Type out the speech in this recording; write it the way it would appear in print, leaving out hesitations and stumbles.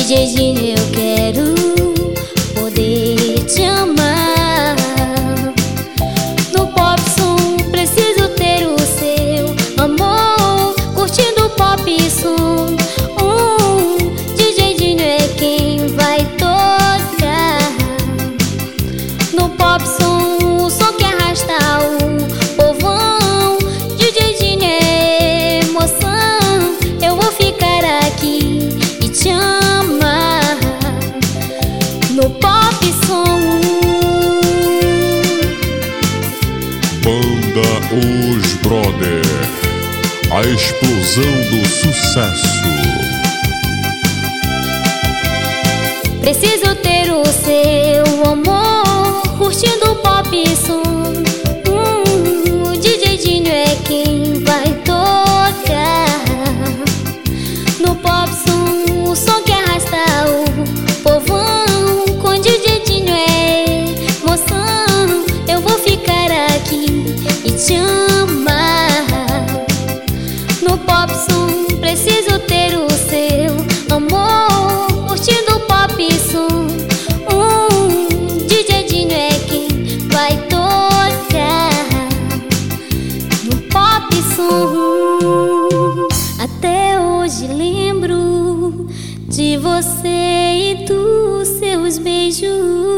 DJ Dinho, eu quero poder te amar. No pop som preciso ter o seu amor, curtindo o pop som. DJ Dinho é quem vai tocar. No pop som, o som que arrasta o povão. DJ Dinho é emoção. Eu vou ficar aqui e te amar. No pop som. Banda Os Brother, a explosão do sucesso. Preciso ter o seu amor, curtindo o pop som. DJ Dinho é quem vai tocar. No pop som, o som que arrasta o povão. Com DJ Dinho é emoção. Eu vou ficar aqui e te amar. No pop som, preciso ter o seu amor, curtindo o pop som. DJ Dinho é quem vai tocar. No pop som. Até hoje lembro de você e dos seus beijos.